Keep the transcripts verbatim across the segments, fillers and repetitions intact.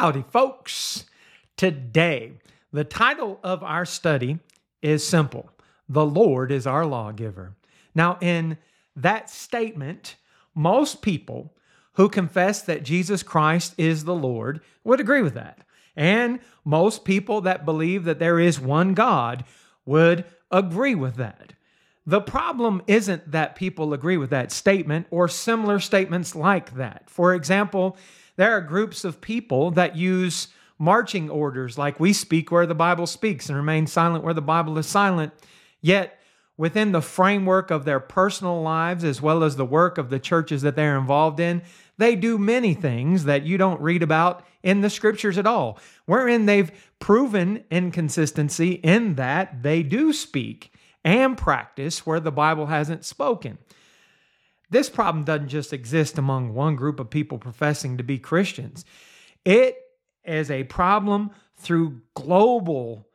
Howdy, folks. Today, the title of our study is simple. The Lord is our lawgiver. Now, in that statement, most people who confess that Jesus Christ is the Lord would agree with that. And most people that believe that there is one God would agree with that. The problem isn't that people agree with that statement or similar statements like that. For example, there are groups of people that use marching orders like we speak where the Bible speaks and remain silent where the Bible is silent, yet within the framework of their personal lives as well as the work of the churches that they're involved in, they do many things that you don't read about in the scriptures at all, wherein they've proven inconsistency in that they do speak and practice where the Bible hasn't spoken. This problem doesn't just exist among one group of people professing to be Christians. It is a problem through global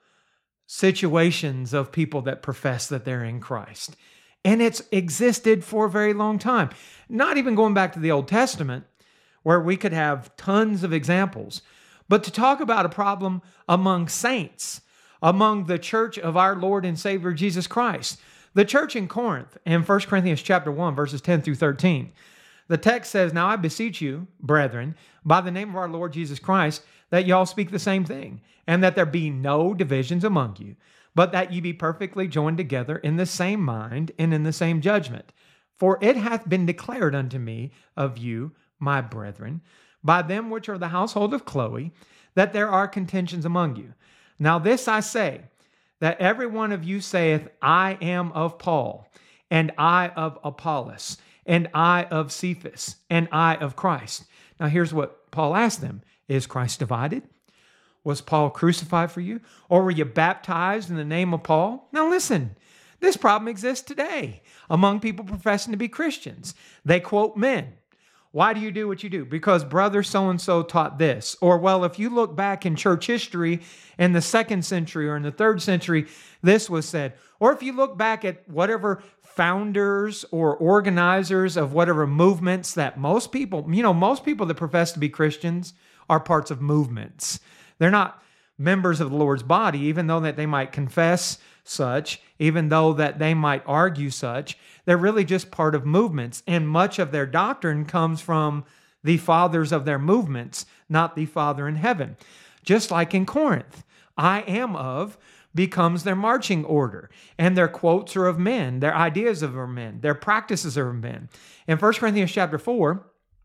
situations of people that profess that they're in Christ. And it's existed for a very long time. Not even going back to the Old Testament, where we could have tons of examples. But to talk about a problem among saints, among the church of our Lord and Savior Jesus Christ. The church in Corinth, in First Corinthians chapter one, verses ten through thirteen, the text says, "Now I beseech you, brethren, by the name of our Lord Jesus Christ, that y'all speak the same thing, and that there be no divisions among you, but that ye be perfectly joined together in the same mind and in the same judgment. For it hath been declared unto me of you, my brethren, by them which are the household of Chloe, that there are contentions among you. Now this I say, that every one of you saith, I am of Paul, and I of Apollos, and I of Cephas, and I of Christ." Now here's what Paul asked them. Is Christ divided? Was Paul crucified for you? Or were you baptized in the name of Paul? Now listen, this problem exists today among people professing to be Christians. They quote men. Why do you do what you do? Because brother so-and-so taught this. Or, well, if you look back in church history in the second century or in the third century, this was said. Or if you look back at whatever founders or organizers of whatever movements that most people, you know, most people that profess to be Christians are parts of movements. They're not members of the Lord's body, even though that they might confess such, even though that they might argue such. They're really just part of movements, and much of their doctrine comes from the fathers of their movements, not the Father in heaven. Just like in Corinth, I am of becomes their marching order, and their quotes are of men, their ideas are of men, their practices are of men. In First Corinthians chapter four,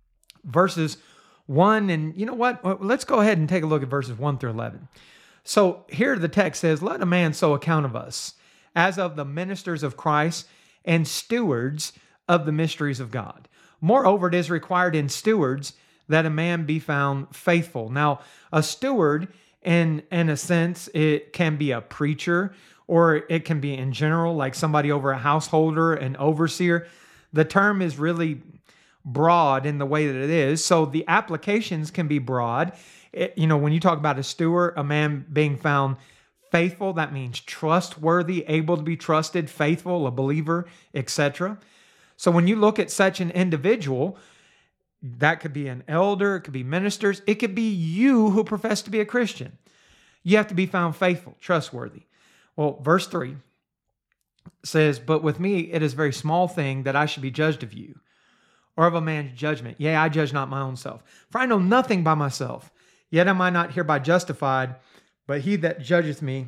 verses one, and you know what? Let's go ahead and take a look at verses one through eleven. So here the text says, "Let a man so account of us, as of the ministers of Christ and stewards of the mysteries of God. Moreover, it is required in stewards that a man be found faithful." Now, a steward, in, in a sense, it can be a preacher, or it can be in general, like somebody over a householder, an overseer. The term is really broad in the way that it is. So the applications can be broad. It, you know, when you talk about a steward, a man being found faithful, that means trustworthy, able to be trusted, faithful, a believer, et cetera. So when you look at such an individual, that could be an elder, it could be ministers, it could be you who profess to be a Christian. You have to be found faithful, trustworthy. Well, verse three says, "But with me it is a very small thing that I should be judged of you, or of a man's judgment. Yea, I judge not my own self. For I know nothing by myself, yet am I not hereby justified, but he that judgeth me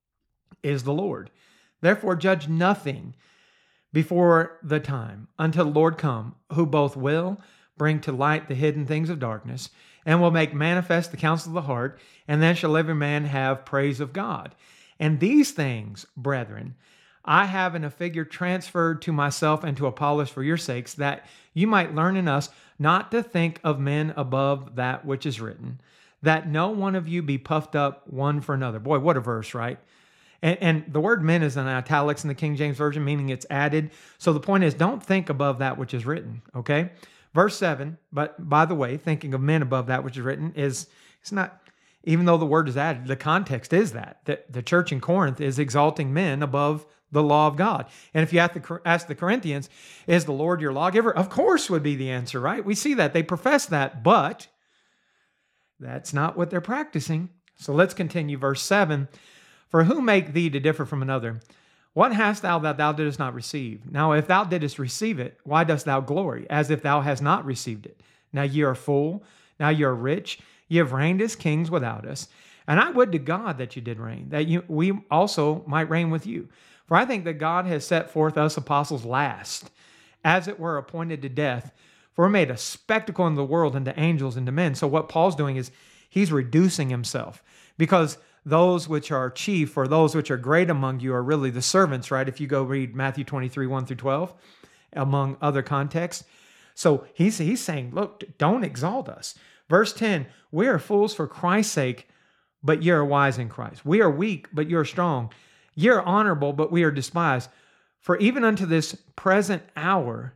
is the Lord. Therefore judge nothing before the time, until the Lord come, who both will bring to light the hidden things of darkness, and will make manifest the counsel of the heart, and then shall every man have praise of God. And these things, brethren, I have in a figure transferred to myself and to Apollos for your sakes, that you might learn in us not to think of men above that which is written, that no one of you be puffed up one for another." Boy, what a verse, right? And, and the word men is in italics in the King James Version, meaning it's added. So the point is, don't think above that which is written, okay? Verse seven, but by the way, thinking of men above that which is written is, it's not, even though the word is added, the context is that, that the church in Corinth is exalting men above the law of God. And if you have to ask the Corinthians, is the Lord your lawgiver? Of course would be the answer, right? We see that. They profess that, but That's not what they're practicing. So let's continue. Verse seven. For who make thee to differ from another? What hast thou that thou didst not receive? Now, if thou didst receive it, why dost thou glory, as if thou hast not received it? Now ye are full. Now ye are rich. Ye have reigned as kings without us. And I would to God that you did reign, that you, we also might reign with you. For I think that God has set forth us apostles last, as it were appointed to death, for we're made a spectacle in the world and to angels and to men. So what Paul's doing is he's reducing himself, because those which are chief or those which are great among you are really the servants, right? If you go read Matthew twenty-three, one through twelve, among other contexts. So he's, he's saying, look, don't exalt us. Verse ten, we are fools for Christ's sake, but ye are wise in Christ. We are weak, but you are strong. Ye are honorable, but we are despised. For even unto this present hour,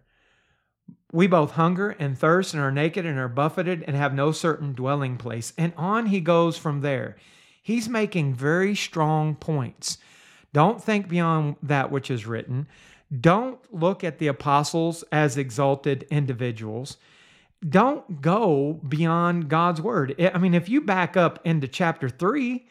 we both hunger and thirst and are naked and are buffeted and have no certain dwelling place. And on he goes from there. He's making very strong points. Don't think beyond that which is written. Don't look at the apostles as exalted individuals. Don't go beyond God's word. I mean, if you back up into chapter three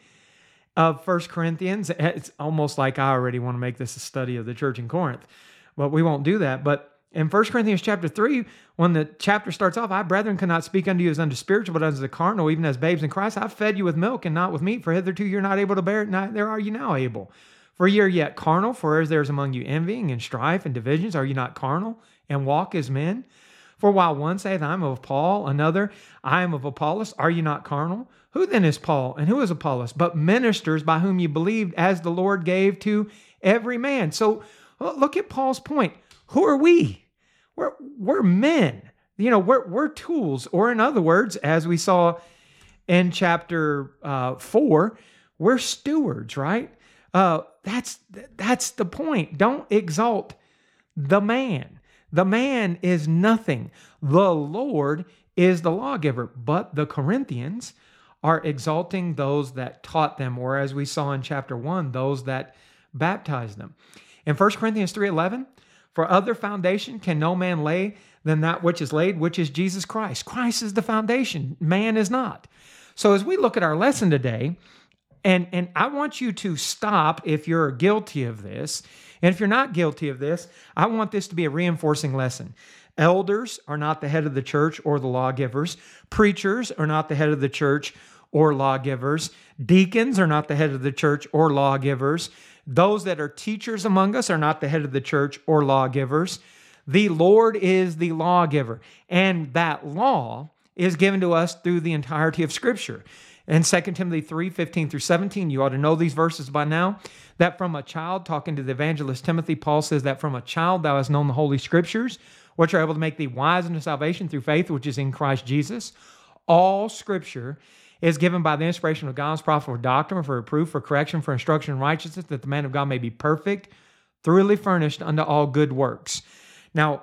of First Corinthians, it's almost like I already want to make this a study of the church in Corinth, but we won't do that. But in First Corinthians chapter three, when the chapter starts off, I, brethren, cannot speak unto you as unto spiritual, but as the carnal, even as babes in Christ. I've fed you with milk and not with meat, for hitherto you're not able to bear it, neither are you now able. For ye are yet carnal, for as there is among you envying and strife and divisions, are you not carnal, and walk as men? For while one saith, I am of Paul, another, I am of Apollos, are you not carnal? Who then is Paul, and who is Apollos? But ministers by whom you believed, as the Lord gave to every man. So look at Paul's point. Who are we? We're, we're men. You know, we're, we're tools. Or in other words, as we saw in chapter uh, four, we're stewards, right? Uh, that's, that's the point. Don't exalt the man. The man is nothing. The Lord is the lawgiver. But the Corinthians are exalting those that taught them, or as we saw in chapter one, those that baptized them. In First Corinthians three eleven, for other foundation can no man lay than that which is laid, which is Jesus Christ. Christ is the foundation. Man is not. So as we look at our lesson today, and, and I want you to stop if you're guilty of this. And if you're not guilty of this, I want this to be a reinforcing lesson. Elders are not the head of the church or the lawgivers. Preachers are not the head of the church or lawgivers. Deacons are not the head of the church or lawgivers. Those that are teachers among us are not the head of the church or lawgivers. The Lord is the lawgiver, and that law is given to us through the entirety of Scripture. In Second Timothy three, fifteen through seventeen, you ought to know these verses by now, that from a child, talking to the evangelist Timothy, Paul says that from a child thou hast known the Holy Scriptures, which are able to make thee wise unto salvation through faith, which is in Christ Jesus. All Scripture is given by the inspiration of God's prophet for doctrine, for reproof, for correction, for instruction in righteousness, that the man of God may be perfect, thoroughly furnished unto all good works. Now,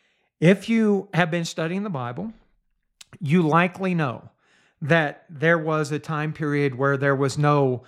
if you have been studying the Bible, you likely know that there was a time period where there was no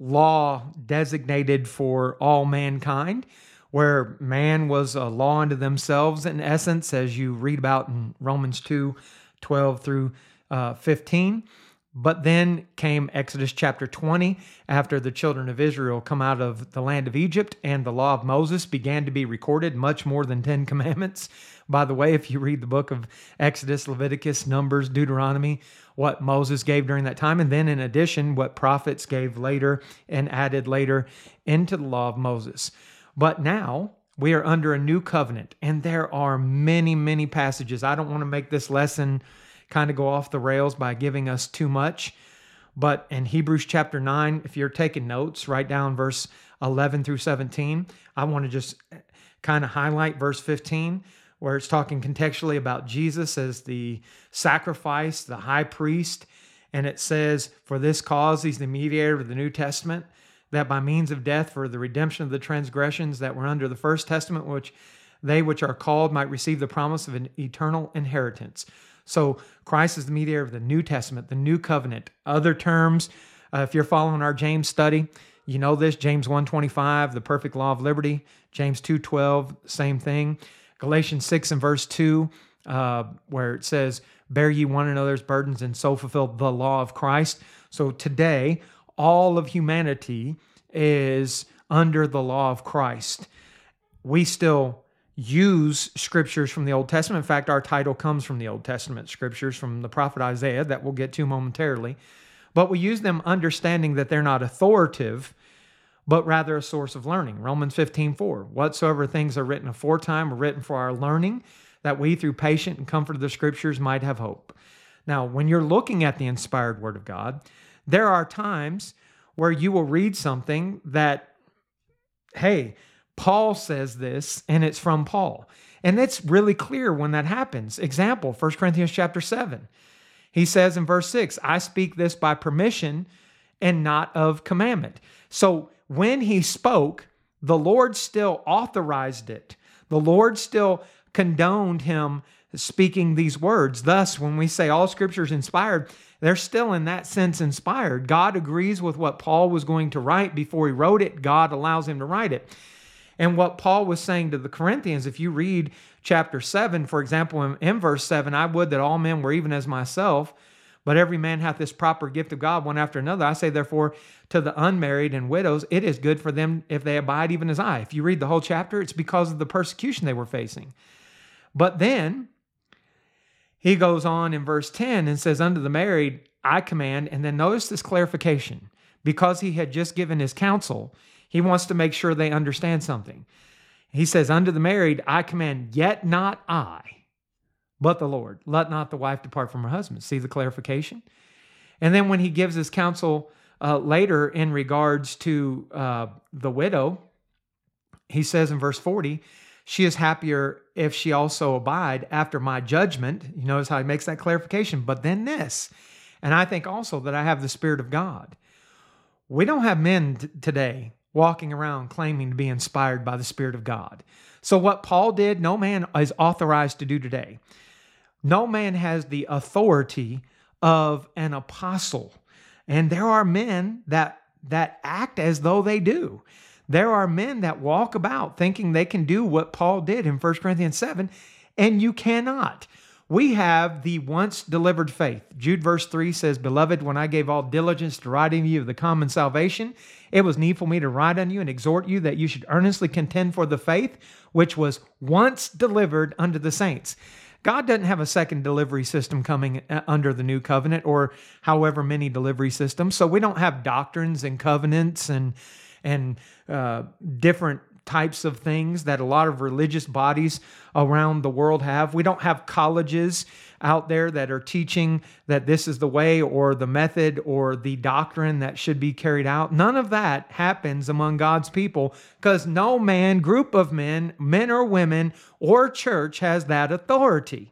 law designated for all mankind, where man was a law unto themselves in essence, as you read about in Romans two, twelve through fifteen. But then came Exodus chapter twenty, after the children of Israel come out of the land of Egypt, and the law of Moses began to be recorded, much more than Ten Commandments. By the way, if you read the book of Exodus, Leviticus, Numbers, Deuteronomy, what Moses gave during that time, and then in addition, what prophets gave later and added later into the law of Moses. But now we are under a new covenant, and there are many, many passages. I don't want to make this lesson kind of go off the rails by giving us too much. But in Hebrews chapter nine, if you're taking notes, write down verse eleven through seventeen. I want to just kind of highlight verse fifteen, where it's talking contextually about Jesus as the sacrifice, the high priest. And it says, for this cause, he's the mediator of the New Testament, that by means of death for the redemption of the transgressions that were under the first testament, which they which are called might receive the promise of an eternal inheritance. So Christ is the mediator of the New Testament, the new covenant. Other terms, uh, if you're following our James study, you know this, James one twenty-five, the perfect law of liberty. James two twelve, same thing. Galatians six and verse two, uh, where it says, bear ye one another's burdens and so fulfill the law of Christ. So today, all of humanity is under the law of Christ. We still use scriptures from the Old Testament. In fact, our title comes from the Old Testament scriptures from the prophet Isaiah that we'll get to momentarily. But we use them understanding that they're not authoritative, but rather a source of learning. Romans fifteen four, whatsoever things are written aforetime are written for our learning, that we through patient and comfort of the scriptures might have hope. Now, when you're looking at the inspired word of God, there are times where you will read something that, hey, Paul says this, and it's from Paul. And it's really clear when that happens. Example, First Corinthians chapter seven. He says in verse six, I speak this by permission and not of commandment. So when he spoke, the Lord still authorized it. The Lord still condoned him speaking these words. Thus, when we say all scripture is inspired, they're still in that sense inspired. God agrees with what Paul was going to write before he wrote it. God allows him to write it. And what Paul was saying to the Corinthians, if you read chapter seven, for example, in, in verse seven, I would that all men were even as myself, but every man hath this proper gift of God, one after another. I say, therefore, to the unmarried and widows, it is good for them if they abide even as I. If you read the whole chapter, it's because of the persecution they were facing. But then he goes on in verse ten and says, unto the married, I command, and then notice this clarification. Because he had just given his counsel, he wants to make sure they understand something. He says, unto the married, I command, yet not I, but the Lord. Let not the wife depart from her husband. See the clarification? And then when he gives his counsel uh, later in regards to uh, the widow, he says in verse forty, she is happier if she also abide after my judgment. You notice how he makes that clarification. But then this, and I think also that I have the Spirit of God. We don't have men t- today walking around claiming to be inspired by the Spirit of God. So what Paul did, no man is authorized to do today. No man has the authority of an apostle. And there are men that, that act as though they do. There are men that walk about thinking they can do what Paul did in First Corinthians seven, and you cannot. We have the once delivered faith. Jude verse three says, Beloved, when I gave all diligence to writing you of the common salvation, it was needful me to write unto you and exhort you that you should earnestly contend for the faith which was once delivered unto the saints. God doesn't have a second delivery system coming under the new covenant or however many delivery systems. So we don't have doctrines and covenants and and uh, different types of things that a lot of religious bodies around the world have. We don't have colleges out there that are teaching that this is the way or the method or the doctrine that should be carried out. None of that happens among God's people because no man, group of men, men or women, or church has that authority.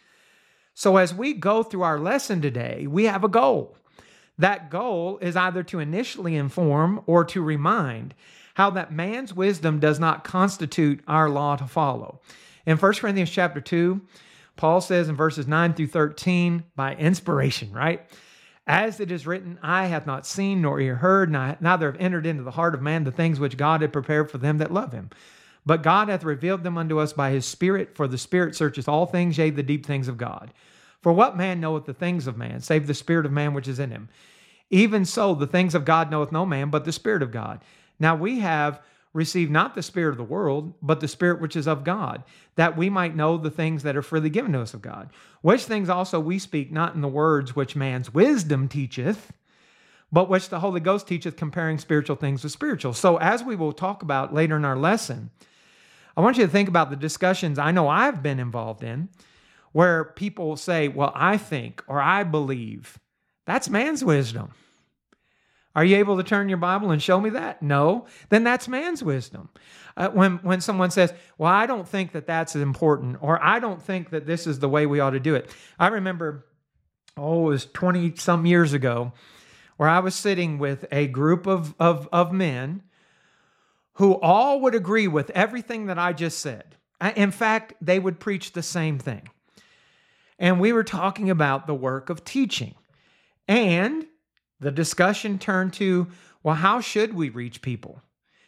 So as we go through our lesson today, we have a goal. That goal is either to initially inform or to remind how that man's wisdom does not constitute our law to follow. In First Corinthians chapter two, Paul says in verses nine through thirteen, by inspiration, right? As it is written, eye hath not seen nor ear heard, neither have entered into the heart of man the things which God had prepared for them that love him. But God hath revealed them unto us by his Spirit, for the Spirit searcheth all things, yea, the deep things of God. For what man knoweth the things of man, save the spirit of man which is in him? Even so, the things of God knoweth no man, but the Spirit of God. Now we have received not the spirit of the world, but the Spirit which is of God, that we might know the things that are freely given to us of God. Which things also we speak, not in the words which man's wisdom teacheth, but which the Holy Ghost teacheth, comparing spiritual things with spiritual. So as we will talk about later in our lesson, I want you to think about the discussions I know I've been involved in, where people say, well, I think, or I believe. That's man's wisdom. Are you able to turn your Bible and show me that? No. Then that's man's wisdom. Uh, when, when someone says, well, I don't think that that's important, or I don't think that this is the way we ought to do it. I remember, oh, it was twenty-some years ago, where I was sitting with a group of, of, of men who all would agree with everything that I just said. In fact, they would preach the same thing. And we were talking about the work of teaching. And the discussion turned to, well, how should we reach people?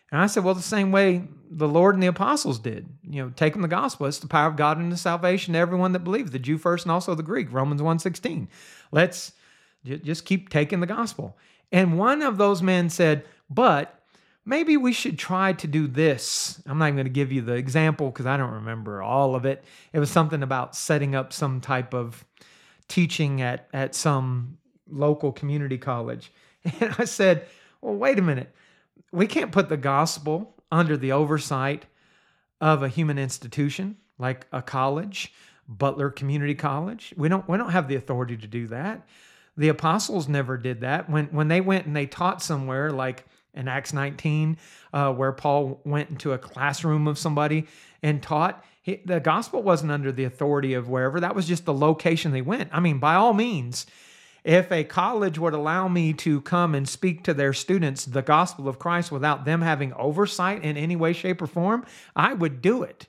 And I said, well, the same way the Lord and the apostles did. You know, taking the gospel. It's the power of God into salvation to everyone that believes, the Jew first and also the Greek, Romans one sixteen. Let's just keep taking the gospel. And one of those men said, but maybe we should try to do this. I'm not even going to give you the example because I don't remember all of it. It was something about setting up some type of teaching at, at some local community college. And I said, well, wait a minute. We can't put the gospel under the oversight of a human institution like a college, Butler Community College. We don't, we don't have the authority to do that. The apostles never did that. When, when they went and they taught somewhere like in Acts nineteen, uh, where Paul went into a classroom of somebody and taught, he, the gospel wasn't under the authority of wherever. That was just the location they went. I mean, by all means, if a college would allow me to come and speak to their students the gospel of Christ without them having oversight in any way, shape, or form, I would do it.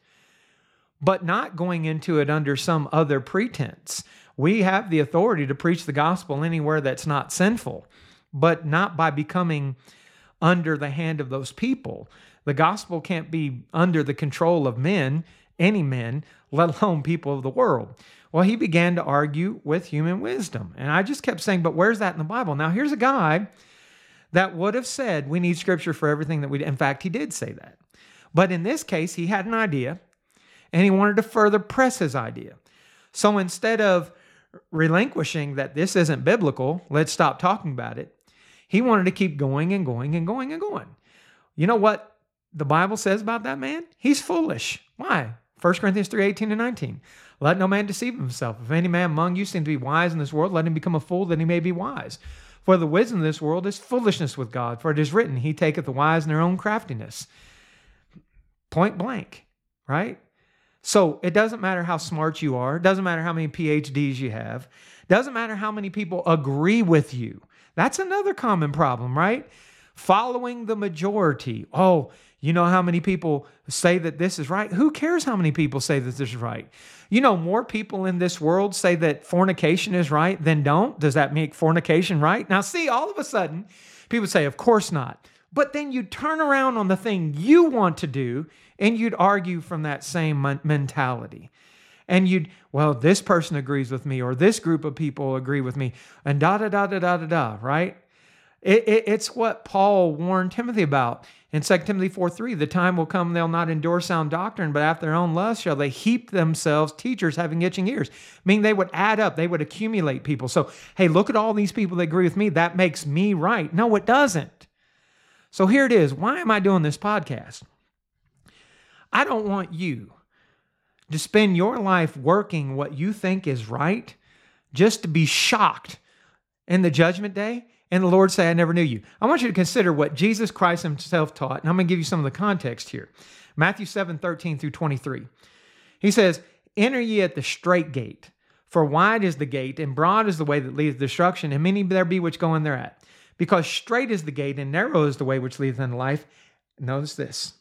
But not going into it under some other pretense. We have the authority to preach the gospel anywhere that's not sinful, but not by becoming under the hand of those people. The gospel can't be under the control of men, any men, let alone people of the world. Well, he began to argue with human wisdom. And I just kept saying, but where's that in the Bible? Now, here's a guy that would have said we need scripture for everything that we do. In fact, he did say that. But in this case, he had an idea, and he wanted to further press his idea. So instead of relinquishing that this isn't biblical, let's stop talking about it, he wanted to keep going and going and going and going. You know what the Bible says about that man? He's foolish. Why? First Corinthians three, eighteen and nineteen. Let no man deceive himself. If any man among you seem to be wise in this world, let him become a fool that he may be wise. For the wisdom of this world is foolishness with God. For it is written, he taketh the wise in their own craftiness. Point blank, right? So it doesn't matter how smart you are. It doesn't matter how many P H Ds you have. It doesn't matter how many people agree with you. That's another common problem, right? Following the majority. Oh, you know how many people say that this is right? Who cares how many people say that this is right? You know, more people in this world say that fornication is right than don't. Does that make fornication right? Now, see, all of a sudden, people say, of course not. But then you turn around on the thing you want to do, and you'd argue from that same mentality. And you'd, well, this person agrees with me, or this group of people agree with me, and da da da da da da da, right? It, it, it's what Paul warned Timothy about in Second Timothy four three. The time will come they'll not endure sound doctrine, but after their own lust shall they heap themselves teachers having itching ears. Meaning they would add up, they would accumulate people. So, hey, look at all these people that agree with me. That makes me right. No, it doesn't. So here it is. Why am I doing this podcast? I don't want you to spend your life working what you think is right just to be shocked in the judgment day and the Lord say, I never knew you. I want you to consider what Jesus Christ himself taught, and I'm going to give you some of the context here. Matthew seven, thirteen through twenty-three. He says, enter ye at the strait gate, for wide is the gate, and broad is the way that leads to destruction, and many there be which go in thereat. Because strait is the gate, and narrow is the way which leadeth unto life. Notice this.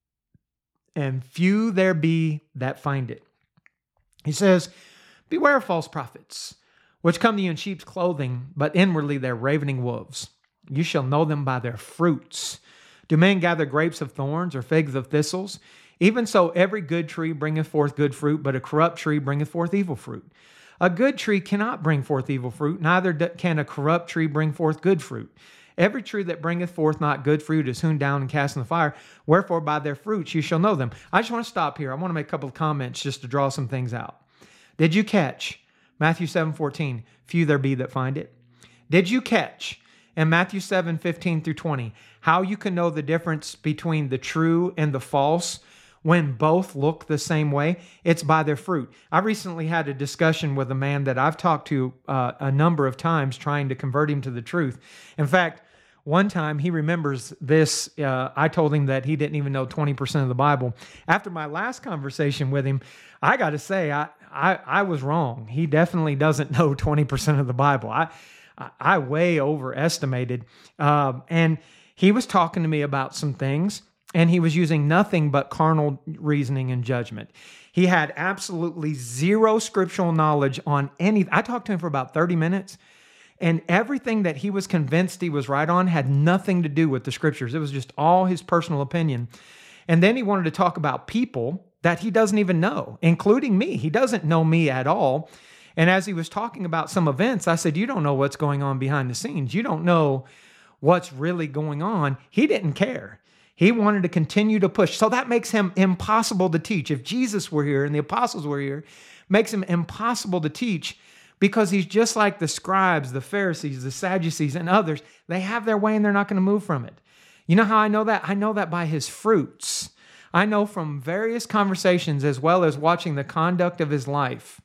And few there be that find it. He says, beware of false prophets, which come to you in sheep's clothing, but inwardly they're ravening wolves. You shall know them by their fruits. Do men gather grapes of thorns or figs of thistles? Even so, every good tree bringeth forth good fruit, but a corrupt tree bringeth forth evil fruit. A good tree cannot bring forth evil fruit, neither can a corrupt tree bring forth good fruit. Every tree that bringeth forth not good fruit is hewn down and cast in the fire. Wherefore, by their fruits you shall know them. I just want to stop here. I want to make a couple of comments just to draw some things out. Did you catch Matthew seven fourteen, few there be that find it? Did you catch in Matthew seven fifteen through twenty how you can know the difference between the true and the false when both look the same way? It's by their fruit. I recently had a discussion with a man that I've talked to uh, a number of times trying to convert him to the truth. In fact, one time he remembers this. Uh, I told him that he didn't even know twenty percent of the Bible. After my last conversation with him, I got to say, I, I I was wrong. He definitely doesn't know twenty percent of the Bible. I I, I way overestimated. Um, and he was talking to me about some things, and he was using nothing but carnal reasoning and judgment. He had absolutely zero scriptural knowledge on anything. I talked to him for about thirty minutes, And everything that he was convinced he was right on had nothing to do with the scriptures. It was just all his personal opinion. And then he wanted to talk about people that he doesn't even know, including me. He doesn't know me at all. And as he was talking about some events, I said, you don't know what's going on behind the scenes. You don't know what's really going on. He didn't care. He wanted to continue to push. So that makes him impossible to teach. If Jesus were here and the apostles were here, makes him impossible to teach because he's just like the scribes, the Pharisees, the Sadducees, and others. They have their way and they're not going to move from it. You know how I know that? I know that by his fruits. I know from various conversations as well as watching the conduct of his life.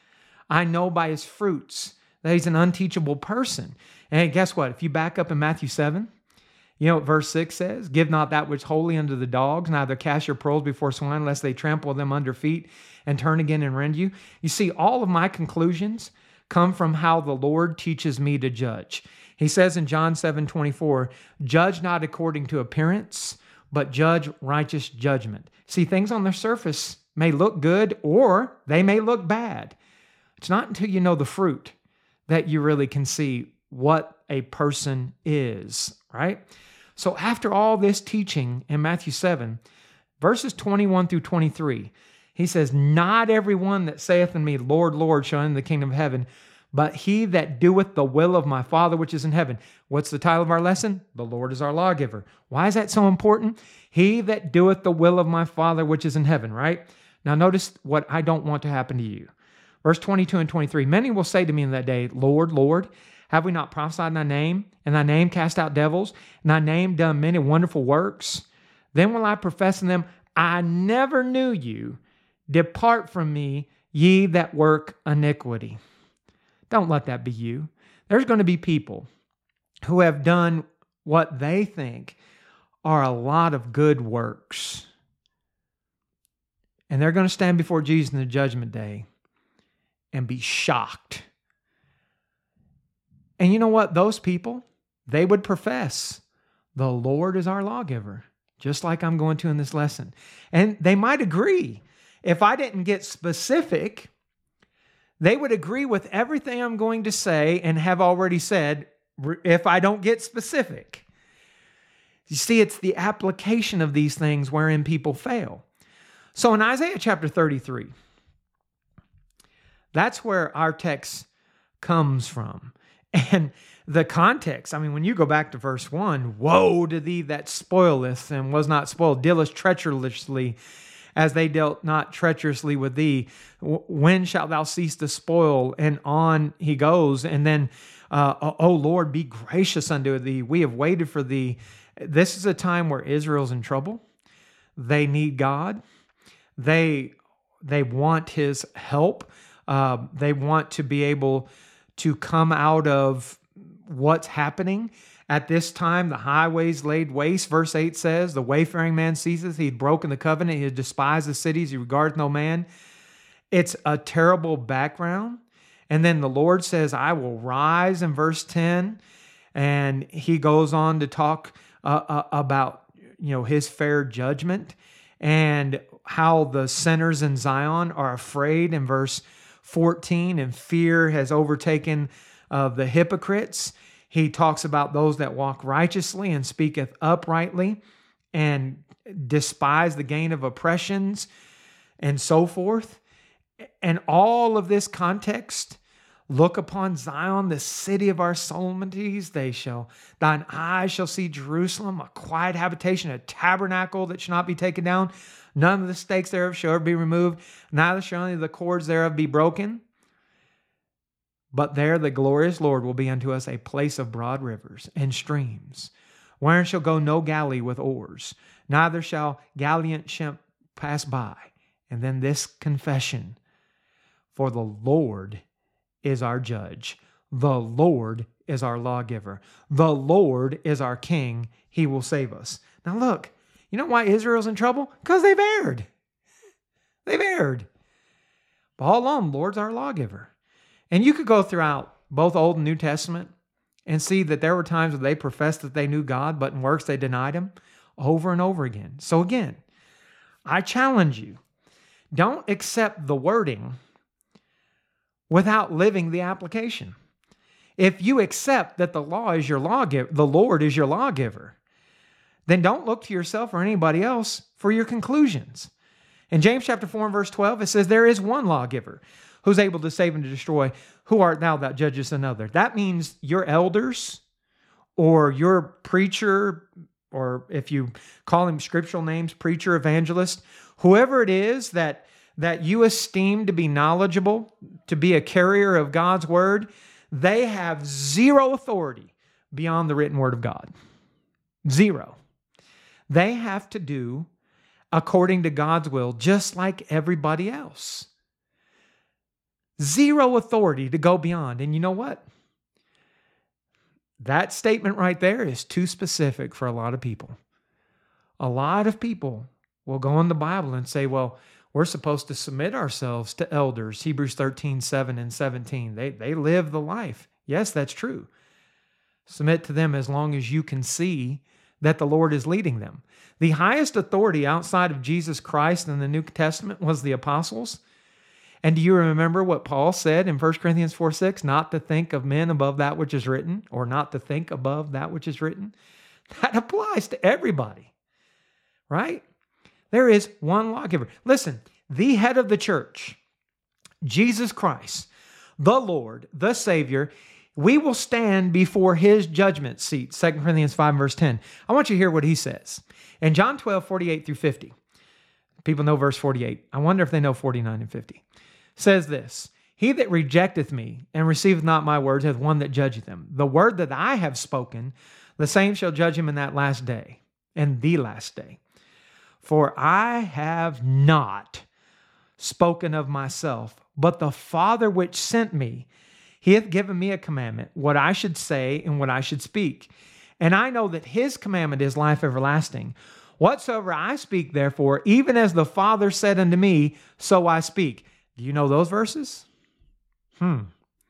I know by his fruits that he's an unteachable person. And guess what? If you back up in Matthew seven, you know what verse six says? Give not that which holy unto the dogs, neither cast your pearls before swine, lest they trample them under feet and turn again and rend you. You see, all of my conclusions come from how the Lord teaches me to judge. He says in John seven twenty-four, judge not according to appearance, but judge righteous judgment. See, things on the surface may look good or they may look bad. It's not until you know the fruit that you really can see what a person is, right? So after all this teaching in Matthew seven, verses twenty-one through twenty-three, he says, not everyone that saith unto me, Lord, Lord, shall enter the kingdom of heaven, but he that doeth the will of my Father which is in heaven. What's the title of our lesson? The Lord is our lawgiver. Why is that so important? He that doeth the will of my Father which is in heaven, right? Now notice what I don't want to happen to you. Verse twenty-two and twenty-three, many will say to me in that day, Lord, Lord, have we not prophesied in thy name, and thy name cast out devils, and thy name done many wonderful works? Then will I profess in them, I never knew you. Depart from me, ye that work iniquity. Don't let that be you. There's going to be people who have done what they think are a lot of good works. And they're going to stand before Jesus in the judgment day and be shocked. And you know what? Those people, they would profess, the Lord is our lawgiver, just like I'm going to in this lesson. And they might agree. If I didn't get specific, they would agree with everything I'm going to say and have already said if I don't get specific. You see, it's the application of these things wherein people fail. So in Isaiah chapter thirty-three, that's where our text comes from. And the context, I mean, when you go back to verse one, woe to thee that spoileth and was not spoiled, dealest treacherously as they dealt not treacherously with thee. When shalt thou cease to spoil? And on he goes. And then, uh, O Lord, be gracious unto thee. We have waited for thee. This is a time where Israel's in trouble. They need God. They, they want his help. Uh, they want to be able to come out of what's happening. At this time, the highways laid waste. Verse eight says, the wayfaring man ceaseth. He had broken the covenant. He had despised the cities. He regardeth no man. It's a terrible background. And then the Lord says, I will rise in verse ten. And he goes on to talk uh, uh, about, you know, his fair judgment and how the sinners in Zion are afraid in verse fourteen, and fear has overtaken uh, the hypocrites. He talks about those that walk righteously and speaketh uprightly and despise the gain of oppressions and so forth. And all of this context, look upon Zion, the city of our solemnities. They shall, thine eyes shall see Jerusalem, a quiet habitation, a tabernacle that shall not be taken down. None of the stakes thereof shall ever be removed, neither shall any of the cords thereof be broken. But there the glorious Lord will be unto us a place of broad rivers and streams, wherein shall go no galley with oars, neither shall gallant ship pass by. And then this confession, for the Lord is our judge. The Lord is our lawgiver. The Lord is our king. He will save us. Now look, you know why Israel's in trouble? Because they've erred. They've erred. But all along, the Lord's our lawgiver. And you could go throughout both Old and New Testament and see that there were times where they professed that they knew God, but in works they denied him over and over again. So again, I challenge you, don't accept the wording without living the application. If you accept that the law is your lawgiver, the Lord is your lawgiver, then don't look to yourself or anybody else for your conclusions. In James chapter four and verse twelve, it says, there is one lawgiver who's able to save and to destroy. Who art thou that judgest another? That means your elders or your preacher, or if you call him scriptural names, preacher, evangelist, whoever it is that, that you esteem to be knowledgeable, to be a carrier of God's word, they have zero authority beyond the written word of God. Zero. They have to do according to God's will, just like everybody else. Zero authority to go beyond. And you know what? That statement right there is too specific for a lot of people. A lot of people will go in the Bible and say, well, we're supposed to submit ourselves to elders. Hebrews thirteen, seven and seventeen. They, they live the life. Yes, that's true. Submit to them as long as you can see that the Lord is leading them. The highest authority outside of Jesus Christ in the New Testament was the apostles. And do you remember what Paul said in First Corinthians four six? Not to think of men above that which is written, or not to think above that which is written. That applies to everybody, right? There is one lawgiver. Listen, the head of the church, Jesus Christ, the Lord, the Savior, we will stand before his judgment seat. Second Corinthians five verse ten. I want you to hear what he says. In John twelve, forty-eight through fifty, people know verse forty-eight. I wonder if they know forty-nine and fifty. Says this, he that rejecteth me and receiveth not my words hath one that judgeth them. The word that I have spoken, the same shall judge him in that last day, and the last day. For I have not spoken of myself, but the Father which sent me, he hath given me a commandment, what I should say and what I should speak. And I know that his commandment is life everlasting. Whatsoever I speak, therefore, even as the Father said unto me, so I speak. Do you know those verses? Hmm.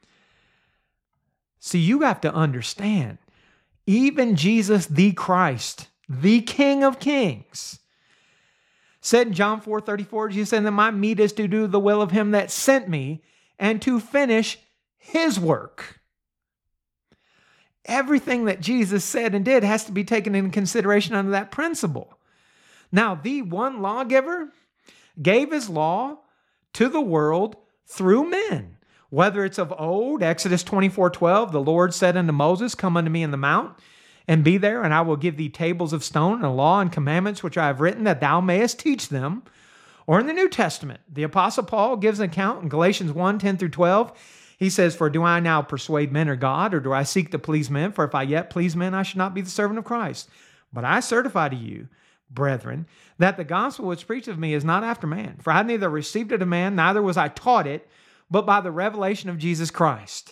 See, you have to understand, even Jesus the Christ, the King of Kings, said in John four thirty-four, Jesus said that my meat is to do the will of him that sent me and to finish his work. Everything that Jesus said and did has to be taken into consideration under that principle. Now, the one lawgiver gave his law to the world through men. Whether it's of old, Exodus twenty-four twelve, the Lord said unto Moses, come unto me in the mount, and be there, and I will give thee tables of stone and a law and commandments which I have written, that thou mayest teach them. Or in the New Testament, the Apostle Paul gives an account in Galatians one, ten through twelve. He says, for do I now persuade men or God, or do I seek to please men? For if I yet please men, I should not be the servant of Christ. But I certify to you, brethren, that the gospel which preached of me is not after man. For I neither received it of man, neither was I taught it, but by the revelation of Jesus Christ.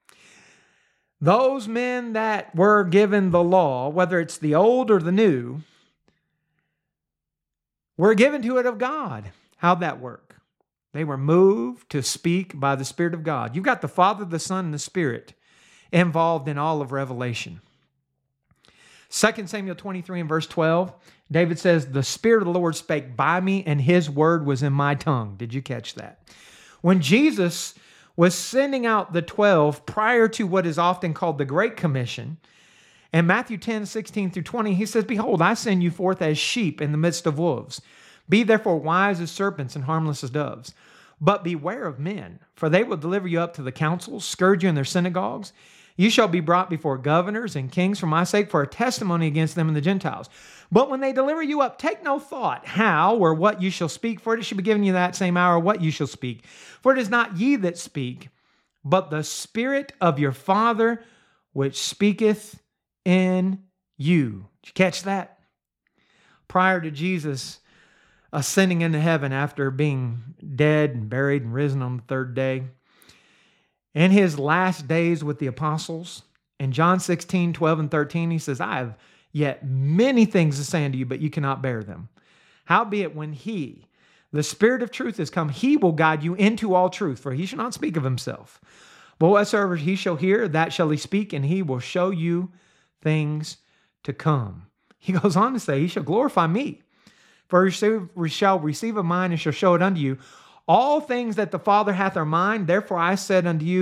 Those men that were given the law, whether it's the old or the new, were given to it of God. How'd that work? They were moved to speak by the Spirit of God. You've got the Father, the Son, and the Spirit involved in all of Revelation. Second Samuel twenty-three and verse twelve, David says, the Spirit of the Lord spake by me, and his word was in my tongue. Did you catch that? When Jesus was sending out the twelve prior to what is often called the Great Commission, in Matthew ten, sixteen through twenty, he says, behold, I send you forth as sheep in the midst of wolves. Be therefore wise as serpents and harmless as doves. But beware of men, for they will deliver you up to the councils, scourge you in their synagogues. You shall be brought before governors and kings for my sake, for a testimony against them and the Gentiles. But when they deliver you up, take no thought how or what you shall speak, for it shall be given you that same hour what you shall speak. For it is not ye that speak, but the Spirit of your Father which speaketh in you. Did you catch that? Prior to Jesus ascending into heaven after being dead and buried and risen on the third day, in his last days with the apostles, in John sixteen, twelve, and thirteen, he says, I have yet many things to say unto you, but you cannot bear them. Howbeit, when he, the Spirit of truth, is come, he will guide you into all truth, for he shall not speak of himself. But whatsoever he shall hear, that shall he speak, and he will show you things to come. He goes on to say, he shall glorify me, for he shall receive of mine and shall show it unto you. All things that the Father hath are mine, therefore I said unto you,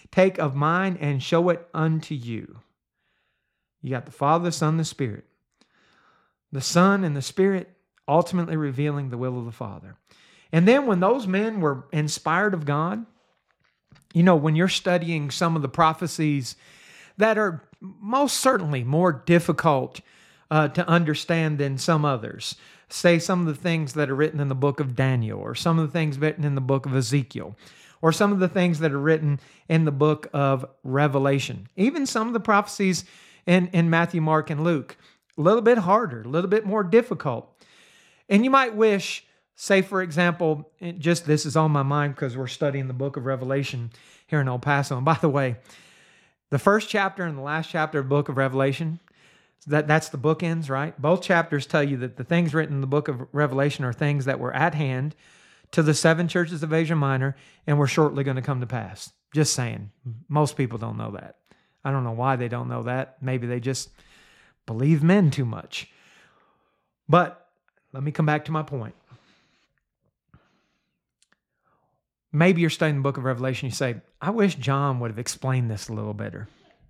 take of mine and show it unto you. You got the Father, the Son, the Spirit. The Son and the Spirit ultimately revealing the will of the Father. And then when those men were inspired of God, you know, when you're studying some of the prophecies that are most certainly more difficult uh, to understand than some others, say some of the things that are written in the book of Daniel, or some of the things written in the book of Ezekiel, or some of the things that are written in the book of Revelation, even some of the prophecies in, in Matthew, Mark, and Luke, a little bit harder, a little bit more difficult. And you might wish, say, for example, just this is on my mind because we're studying the book of Revelation here in El Paso. And by the way, the first chapter and the last chapter of the book of Revelation, that, that's the bookends, right? Both chapters tell you that the things written in the book of Revelation are things that were at hand to the seven churches of Asia Minor and were shortly going to come to pass. Just saying. Most people don't know that. I don't know why they don't know that. Maybe they just believe men too much. But let me come back to my point. Maybe you're studying the book of Revelation. You say, I wish John would have explained this a little better.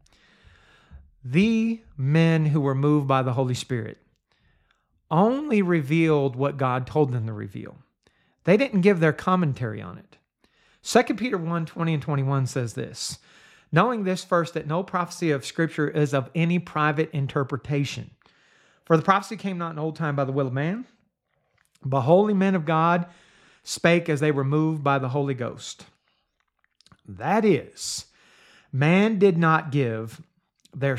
The men who were moved by the Holy Spirit only revealed what God told them to reveal. They didn't give their commentary on it. Second Peter one, twenty and twenty-one says this, knowing this first, that no prophecy of Scripture is of any private interpretation. For the prophecy came not in old time by the will of man, but holy men of God spake as they were moved by the Holy Ghost. That is, man did not give their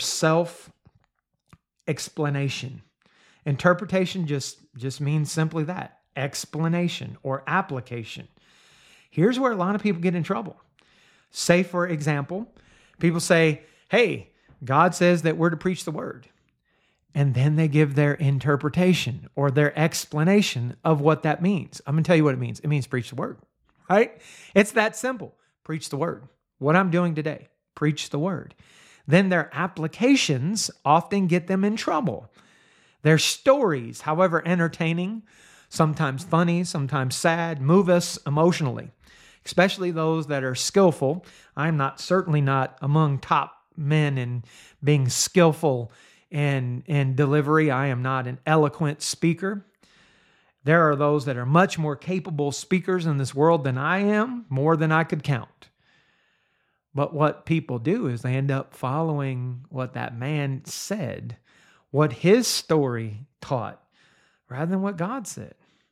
self-explanation. Interpretation just, just means simply that, explanation or application. Here's where a lot of people get in trouble. Say, for example, people say, hey, God says that we're to preach the word. And then they give their interpretation or their explanation of what that means. I'm going to tell you what it means. It means preach the word, right? It's that simple. Preach the word. What I'm doing today, preach the word. Then their applications often get them in trouble. Their stories, however entertaining, sometimes funny, sometimes sad, move us emotionally, especially those that are skillful. I'm not certainly not among top men in being skillful in, in delivery. I am not an eloquent speaker. There are those that are much more capable speakers in this world than I am, more than I could count. But what people do is they end up following what that man said, what his story taught, rather than what God said.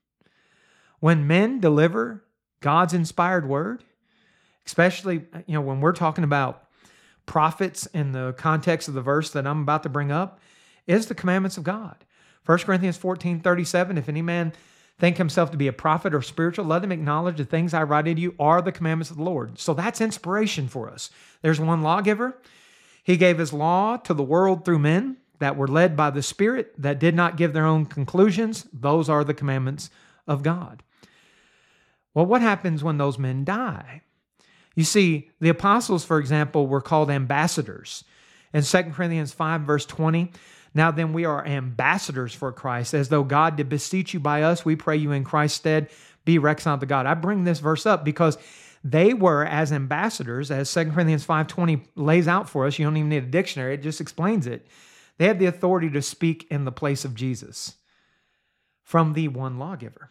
When men deliver God's inspired word, especially, you know, when we're talking about prophets in the context of the verse that I'm about to bring up, is the commandments of God. First Corinthians fourteen thirty-seven, if any man think himself to be a prophet or spiritual, let him acknowledge the things I write to you are the commandments of the Lord. So that's inspiration for us. There's one lawgiver. He gave his law to the world through men that were led by the Spirit, that did not give their own conclusions. Those are the commandments of God. Well, what happens when those men die? You see, the apostles, for example, were called ambassadors. In Second Corinthians five, verse twenty, now then we are ambassadors for Christ, as though God did beseech you by us. We pray you in Christ's stead, be reconciled to God. I bring this verse up because they were, as ambassadors, as Second Corinthians five twenty lays out for us, you don't even need a dictionary, it just explains it. They had the authority to speak in the place of Jesus from the one lawgiver.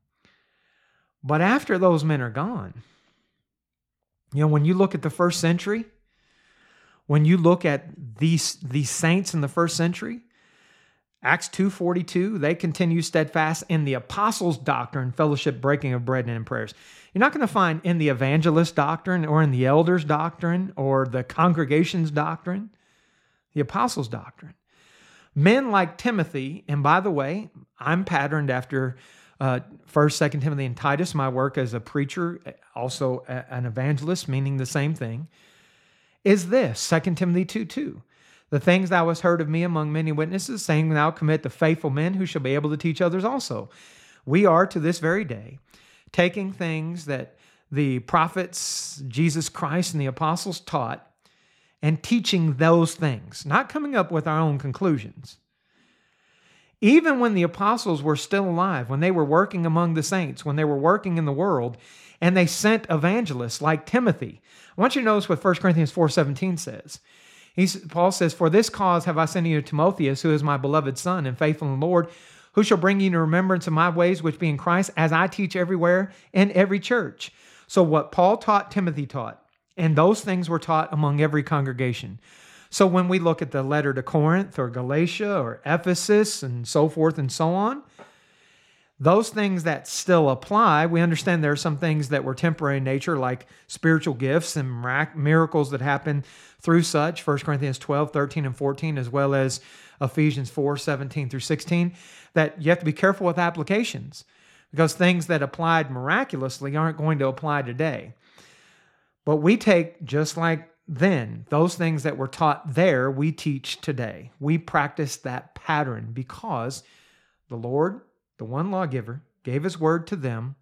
But after those men are gone, you know, when you look at the first century, when you look at these, these saints in the first century, Acts two forty-two, they continue steadfast in the apostles' doctrine, fellowship, breaking of bread, and in prayers. You're not going to find in the evangelist doctrine or in the elders' doctrine or the congregation's doctrine, the apostles' doctrine. Men like Timothy, and by the way, I'm patterned after uh, First, Second Timothy, and Titus, my work as a preacher, also a, an evangelist, meaning the same thing, is this, Second Timothy two two. The things thou hast heard of me among many witnesses, saying thou commit to faithful men who shall be able to teach others also. We are to this very day taking things that the prophets, Jesus Christ, and the apostles taught and teaching those things, not coming up with our own conclusions. Even when the apostles were still alive, when they were working among the saints, when they were working in the world, and they sent evangelists like Timothy. I want you to notice what First Corinthians four seventeen says. He's, Paul says, "For this cause have I sent you Timotheus, who is my beloved son and faithful in the Lord, who shall bring you to remembrance of my ways which be in Christ, as I teach everywhere in every church." So what Paul taught, Timothy taught, and those things were taught among every congregation. So when we look at the letter to Corinth or Galatia or Ephesus and so forth and so on, those things that still apply, we understand there are some things that were temporary in nature, like spiritual gifts and miracles that happen through such, First Corinthians twelve, thirteen, and fourteen, as well as Ephesians four, seventeen through sixteen, that you have to be careful with applications because things that applied miraculously aren't going to apply today. But we take, just like then, those things that were taught there, we teach today. We practice that pattern because the Lord, the one lawgiver, gave his word to them.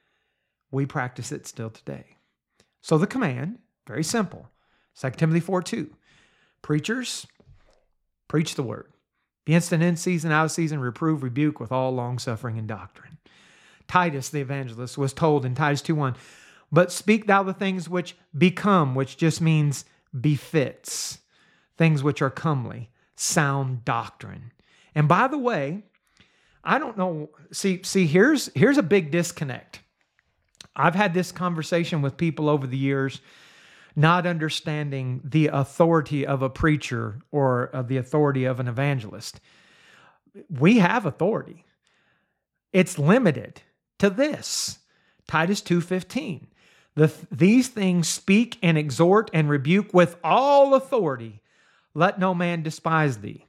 We practice it still today. So the command, very simple. Second Timothy four two. Preachers, preach the word. Be instant in season, out of season, reprove, rebuke with all long-suffering and doctrine. Titus, the evangelist, was told in Titus two one, "But speak thou the things which become," which just means befits, things which are comely, sound doctrine. And by the way, I don't know, see, see, here's, here's a big disconnect. I've had this conversation with people over the years, not understanding the authority of a preacher or of the authority of an evangelist. We have authority. It's limited to this. Titus two fifteen. The, these things speak and exhort and rebuke with all authority. Let no man despise thee.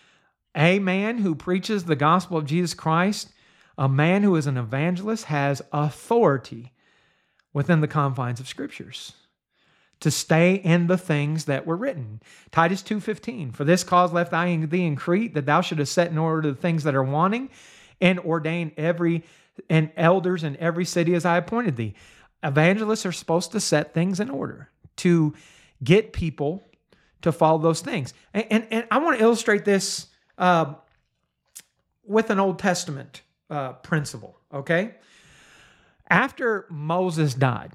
A man who preaches the gospel of Jesus Christ, a man who is an evangelist, has authority within the confines of Scriptures to stay in the things that were written. Titus two fifteen, "For this cause left I thee in Crete, that thou shouldest set in order the things that are wanting, and ordain every and elders in every city as I appointed thee." Evangelists are supposed to set things in order, to get people to follow those things. And, and, and I want to illustrate this uh, with an Old Testament uh, principle, okay? After Moses died,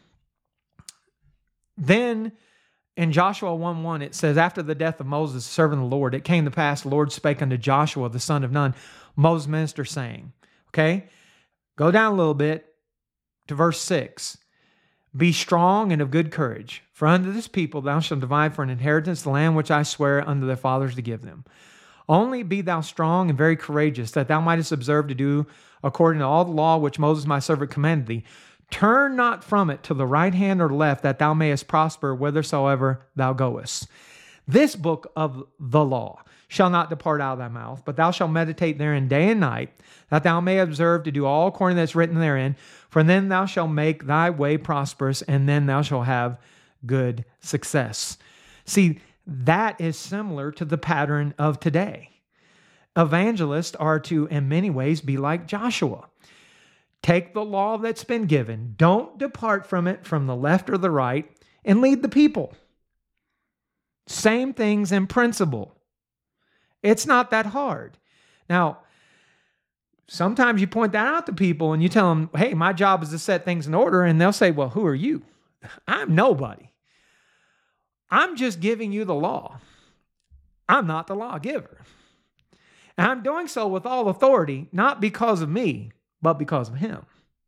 then in Joshua one one, it says, "After the death of Moses, servant of the Lord, it came to pass, the Lord spake unto Joshua, the son of Nun, Moses' minister, saying," okay? Go down a little bit to verse six. "Be strong and of good courage, for unto this people thou shalt divide for an inheritance the land which I swear unto their fathers to give them. Only be thou strong and very courageous, that thou mightest observe to do according to all the law which Moses my servant commanded thee. Turn not from it to the right hand or left, that thou mayest prosper whithersoever thou goest. This book of the law shall not depart out of thy mouth, but thou shalt meditate therein day and night, that thou may observe to do all according that's written therein. For then thou shalt make thy way prosperous, and then thou shalt have good success." See, that is similar to the pattern of today. Evangelists are to, in many ways, be like Joshua. Take the law that's been given, don't depart from it from the left or the right, and lead the people. Same things in principle. It's not that hard. Now, sometimes you point that out to people and you tell them, "Hey, my job is to set things in order." And they'll say, "Well, who are you?" I'm nobody. I'm just giving you the law. I'm not the lawgiver. And I'm doing so with all authority, not because of me, but because of him.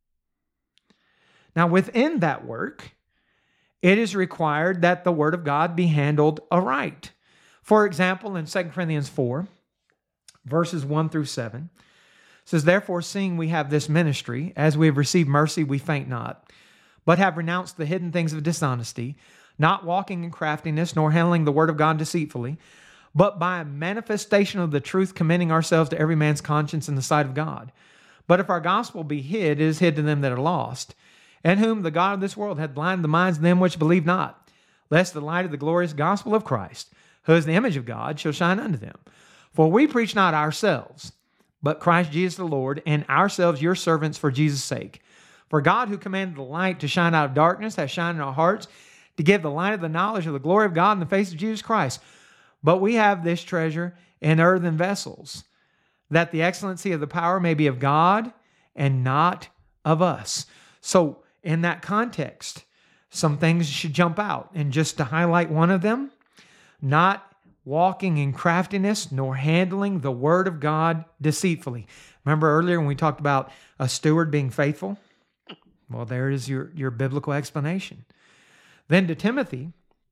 Now, within that work, it is required that the word of God be handled aright. For example, in Second Corinthians four, verses one through seven, it says, "Therefore, seeing we have this ministry, as we have received mercy, we faint not, but have renounced the hidden things of dishonesty, not walking in craftiness, nor handling the word of God deceitfully, but by a manifestation of the truth, commending ourselves to every man's conscience in the sight of God. But if our gospel be hid, it is hid to them that are lost, in whom the God of this world hath blinded the minds of them which believe not, lest the light of the glorious gospel of Christ, who is the image of God, shall shine unto them. For we preach not ourselves, but Christ Jesus the Lord, and ourselves your servants for Jesus' sake. For God, who commanded the light to shine out of darkness, hath shined in our hearts, to give the light of the knowledge of the glory of God in the face of Jesus Christ. But we have this treasure in earthen vessels, that the excellency of the power may be of God and not of us. So in that context, some things should jump out. And just to highlight one of them, not walking in craftiness, nor handling the word of God deceitfully. Remember earlier when we talked about a steward being faithful? Well, there is your, your biblical explanation. Then to Timothy,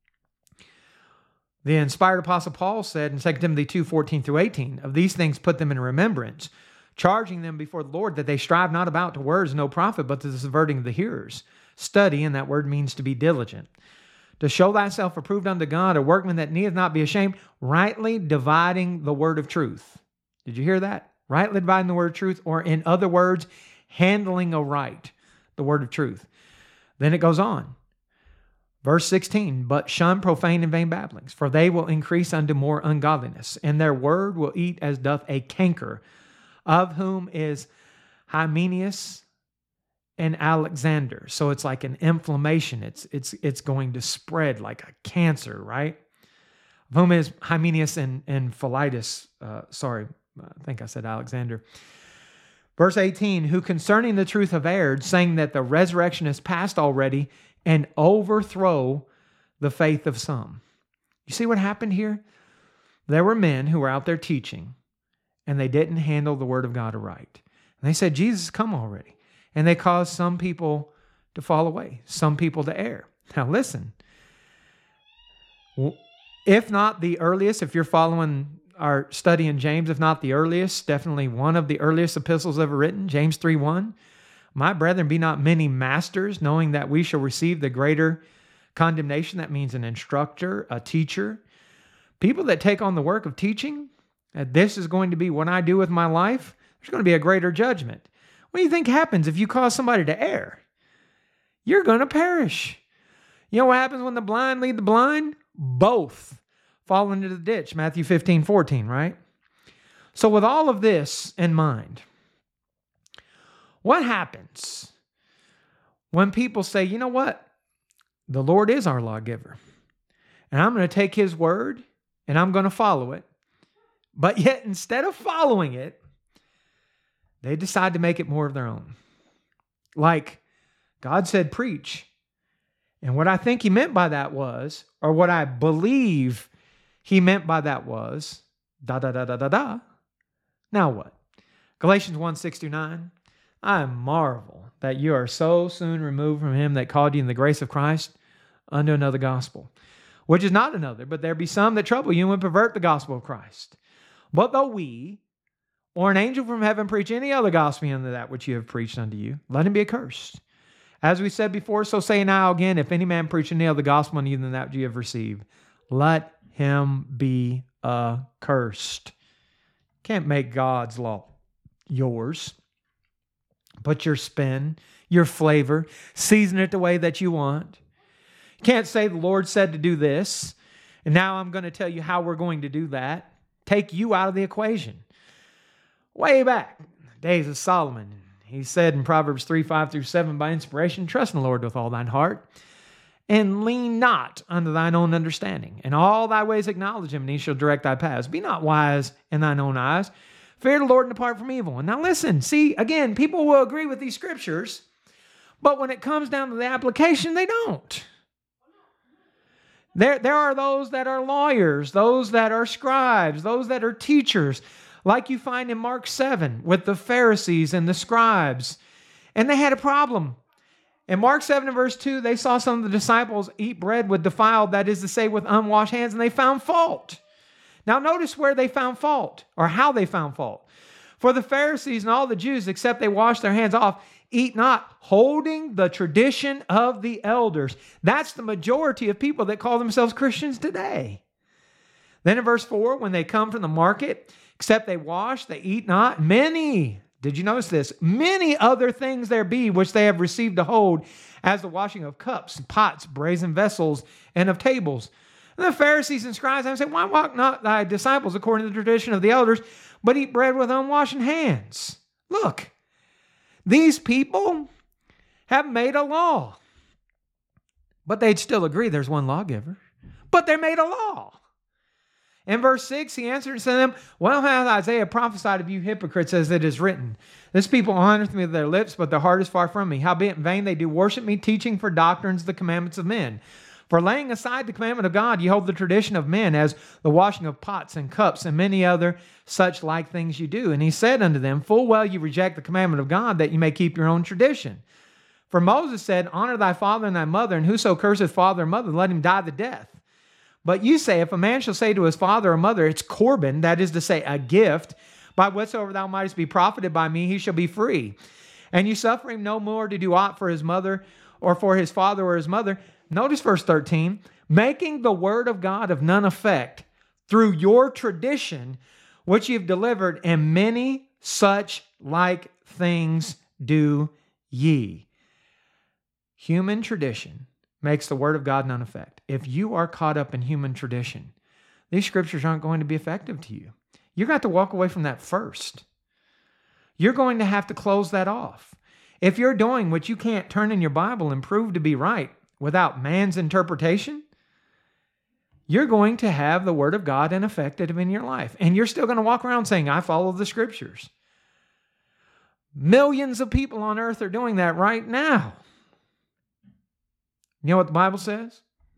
the inspired apostle Paul said in Second Timothy two, fourteen through eighteen, of these things put them in remembrance, charging them before the Lord that they strive not about to words no profit, but to the subverting of the hearers. Study, and that word means to be diligent. To show thyself approved unto God, a workman that needeth not be ashamed, rightly dividing the word of truth. Did you hear that? Rightly dividing the word of truth, or in other words, handling aright the word of truth. Then it goes on. Verse sixteen, but shun profane and vain babblings, for they will increase unto more ungodliness, and their word will eat as doth a canker, of whom is Hymenaeus and Alexander. So it's like an inflammation. It's it's it's going to spread like a cancer, right? Of whom is Hymenaeus and, and Philetus. Uh, sorry, I think I said Alexander. Verse eighteen, who concerning the truth have erred, saying that the resurrection is past already, and overthrow the faith of some. You see what happened here? There were men who were out there teaching, and they didn't handle the word of God aright. And they said, Jesus, come already. And they caused some people to fall away, some people to err. Now listen, if not the earliest, if you're following our study in James, if not the earliest, definitely one of the earliest epistles ever written, James three one. My brethren, be not many masters, knowing that we shall receive the greater condemnation. That means an instructor, a teacher. People that take on the work of teaching, that this is going to be what I do with my life, there's going to be a greater judgment. What do you think happens if you cause somebody to err? You're going to perish. You know what happens when the blind lead the blind? Both fall into the ditch. Matthew fifteen, fourteen, right? So with all of this in mind, what happens when people say, you know what? The Lord is our lawgiver, and I'm going to take his word and I'm going to follow it. But yet, instead of following it, they decide to make it more of their own. Like God said, preach. And what I think he meant by that was, or what I believe he meant by that was, da da da da da da. Now what? Galatians one, six through nine. I marvel that you are so soon removed from him that called you in the grace of Christ unto another gospel, which is not another, but there be some that trouble you and pervert the gospel of Christ. But though we, or an angel from heaven, preach any other gospel than that which you have preached unto you, let him be accursed. As we said before, so say now again, if any man preach any other gospel unto you than that which you have received, let him be accursed. Can't make God's law yours. Put your spin, your flavor, season it the way that you want. You can't say the Lord said to do this, and now I'm going to tell you how we're going to do that. Take you out of the equation. Way back, days of Solomon, he said in Proverbs three, five through seven, by inspiration, trust in the Lord with all thine heart, and lean not unto thine own understanding. In all thy ways acknowledge him, and he shall direct thy paths. Be not wise in thine own eyes. Fear the Lord and depart from evil. And now listen, see, again, people will agree with these scriptures, but when it comes down to the application, they don't. There, there are those that are lawyers, those that are scribes, those that are teachers, like you find in Mark seven with the Pharisees and the scribes. And they had a problem. In Mark seven and verse two, they saw some of the disciples eat bread with defiled, that is to say, with unwashed hands, and they found fault. Now notice where they found fault, or how they found fault. For the Pharisees and all the Jews, except they wash their hands off, eat not, holding the tradition of the elders. That's the majority of people that call themselves Christians today. Then in verse four, when they come from the market, except they wash, they eat not. Many, did you notice this? Many other things there be which they have received to hold, as the washing of cups, pots, brazen vessels, and of tables. And the Pharisees and scribes have said, why walk not thy disciples according to the tradition of the elders, but eat bread with unwashed hands? Look, these people have made a law. But they'd still agree there's one lawgiver. But they made a law. In verse six, he answered and said to them, well hath Isaiah prophesied of you hypocrites, as it is written, this people honoreth me with their lips, but their heart is far from me. Howbeit in vain they do worship me, teaching for doctrines the commandments of men. For laying aside the commandment of God, ye hold the tradition of men, as the washing of pots and cups, and many other such like things you do. And he said unto them, full well you reject the commandment of God, that you may keep your own tradition. For Moses said, honor thy father and thy mother, and whoso curseth father or mother, let him die the death. But you say, if a man shall say to his father or mother, it's Corban, that is to say, a gift, by whatsoever thou mightest be profited by me, he shall be free. And you suffer him no more to do aught for his mother or for his father or his mother. Notice verse thirteen, making the word of God of none effect through your tradition, which you've delivered, and many such like things do ye. Human tradition makes the word of God none effect. If you are caught up in human tradition, these scriptures aren't going to be effective to you. You're going to have to walk away from that first. You're going to have to close that off. If you're doing what you can't turn in your Bible and prove to be right without man's interpretation, you're going to have the word of God ineffective in your life. And you're still going to walk around saying, I follow the scriptures. Millions of people on earth are doing that right now. You know what the Bible says?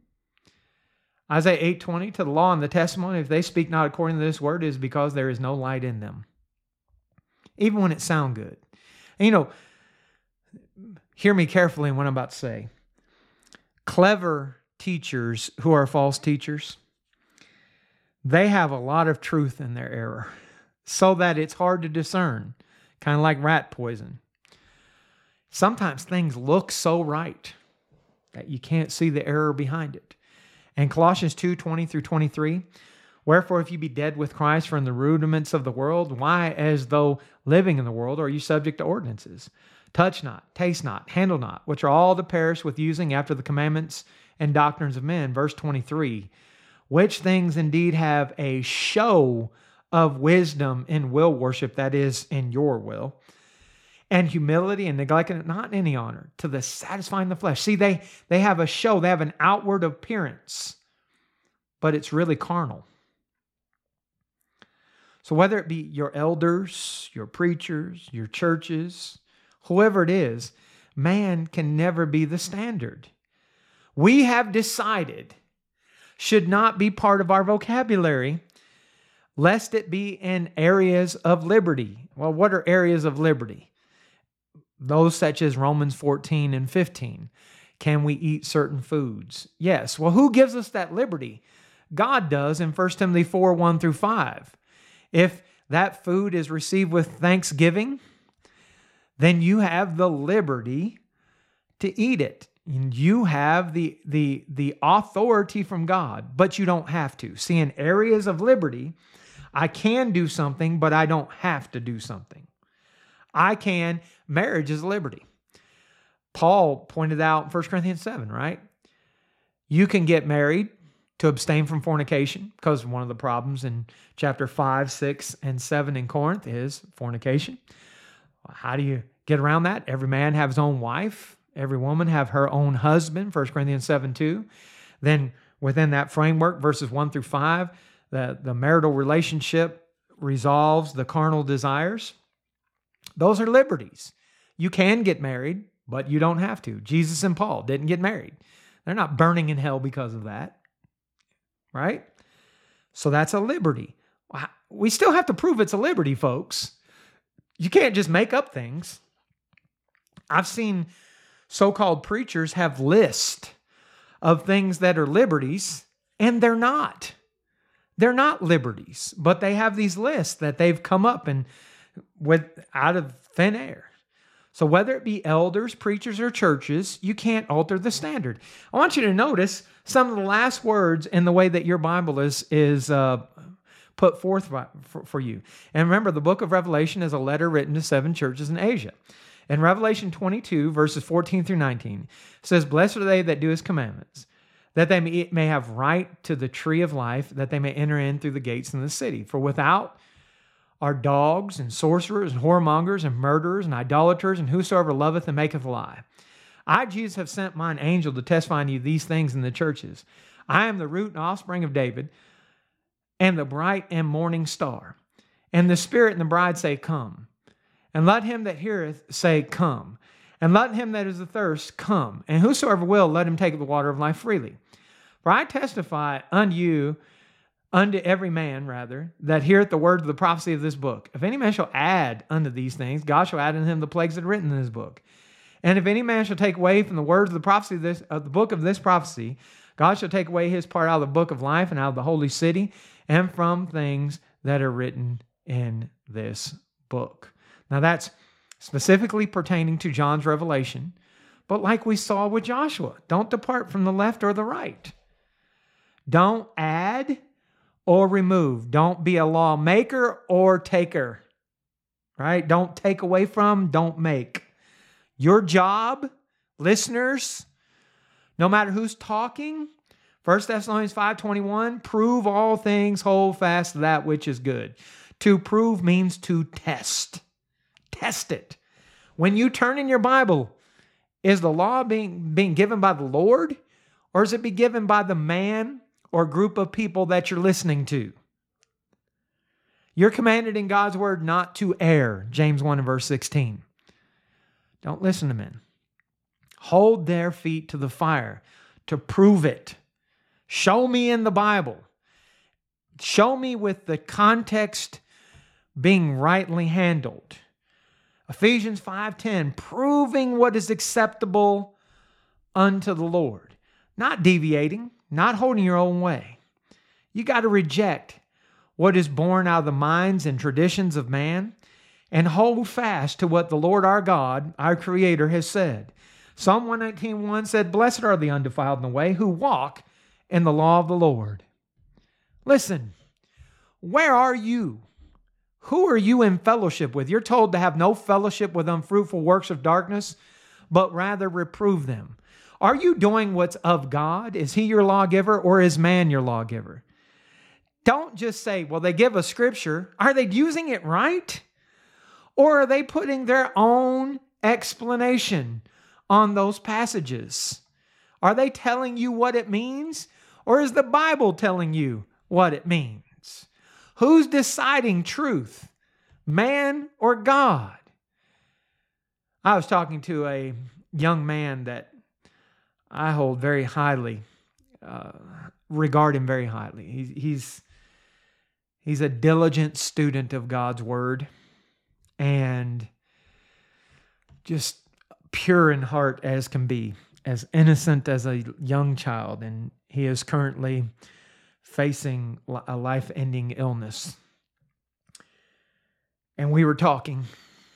Isaiah eight twenty, to the law and the testimony, if they speak not according to this word, it is because there is no light in them. Even when it sounds good. And you know, hear me carefully in what I'm about to say. Clever teachers who are false teachers, they have a lot of truth in their error, so that it's hard to discern, kind of like rat poison. Sometimes things look so right that you can't see the error behind it. And Colossians two twenty through twenty-three, wherefore if you be dead with Christ from the rudiments of the world, why, as though living in the world, are you subject to ordinances? Touch not, taste not, handle not, which are all to perish with using after the commandments and doctrines of men. Verse twenty-three, which things indeed have a show of wisdom in will worship, that is, in your will, and humility and neglecting it not in any honor, to the satisfying the flesh. See, they, they have a show, they have an outward appearance, but it's really carnal. So whether it be your elders, your preachers, your churches, whoever it is, man can never be the standard. We have decided should not be part of our vocabulary, lest it be in areas of liberty. Well, what are areas of liberty? Those such as Romans fourteen and fifteen. Can we eat certain foods? Yes. Well, who gives us that liberty? God does in First Timothy four, one through five. If that food is received with thanksgiving, then you have the liberty to eat it. And you have the, the, the authority from God, but you don't have to. See, in areas of liberty, I can do something, but I don't have to do something. I can. Marriage is liberty. Paul pointed out in First Corinthians seven, right? You can get married to abstain from fornication, because one of the problems in chapter five, six, and seven in Corinth is fornication. How do you get around that? Every man have his own wife. Every woman have her own husband, First Corinthians seven, two. Then within that framework, verses one through five, the, the marital relationship resolves the carnal desires. Those are liberties. You can get married, but you don't have to. Jesus and Paul didn't get married. They're not burning in hell because of that, right? So that's a liberty. We still have to prove it's a liberty, folks. You can't just make up things. I've seen so-called preachers have lists of things that are liberties, and they're not. They're not liberties, but they have these lists that they've come up and with out of thin air. So whether it be elders, preachers, or churches, you can't alter the standard. I want you to notice some of the last words in the way that your Bible is, is uh, put forth for, for you. And remember, the book of Revelation is a letter written to seven churches in Asia. In Revelation twenty-two, verses fourteen through nineteen, it says, blessed are they that do his commandments, that they may, may have right to the tree of life, that they may enter in through the gates in the city. For without are dogs and sorcerers and whoremongers and murderers and idolaters and whosoever loveth and maketh a lie. I, Jesus, have sent mine angel to testify unto you these things in the churches. I am the root and offspring of David, and the bright and morning star. And the Spirit and the bride say, Come. And let him that heareth say, Come. And let him that is athirst come. And whosoever will, let him take of the water of life freely. For I testify unto you, unto every man, rather, that heareth the words of the prophecy of this book. If any man shall add unto these things, God shall add unto him the plagues that are written in this book. And if any man shall take away from the words of the prophecy of, this, of the book of this prophecy, God shall take away his part out of the book of life and out of the holy city and from things that are written in this book. Now that's specifically pertaining to John's revelation, but like we saw with Joshua, don't depart from the left or the right. Don't add or remove. Don't be a lawmaker or taker, right? Don't take away from, don't make. Your job, listeners, no matter who's talking, First Thessalonians five twenty-one, prove all things, hold fast that which is good. To prove means to test. Test it. When you turn in your Bible, is the law being, being given by the Lord, or is it being given by the man or group of people that you're listening to? You're commanded in God's word not to err, James one and verse sixteen. Don't listen to men. Hold their feet to the fire to prove it. Show me in the Bible. Show me with the context being rightly handled. Ephesians five ten, proving what is acceptable unto the Lord. Not deviating, not holding your own way. You got to reject what is born out of the minds and traditions of man and hold fast to what the Lord our God, our Creator, has said. Psalm one nineteen one said, Blessed are the undefiled in the way who walk in the law of the Lord. Listen, where are you? Who are you in fellowship with? You're told to have no fellowship with unfruitful works of darkness, but rather reprove them. Are you doing what's of God? Is he your lawgiver or is man your lawgiver? Don't just say, well, they give a scripture. Are they using it right? Or are they putting their own explanation on those passages? Are they telling you what it means? Or is the Bible telling you what it means? Who's deciding truth? Man or God? I was talking to a young man that I hold very highly, uh, regard him very highly. He's, he's, he's a diligent student of God's word and just pure in heart as can be, as innocent as a young child. And he is currently facing a life-ending illness. And we were talking.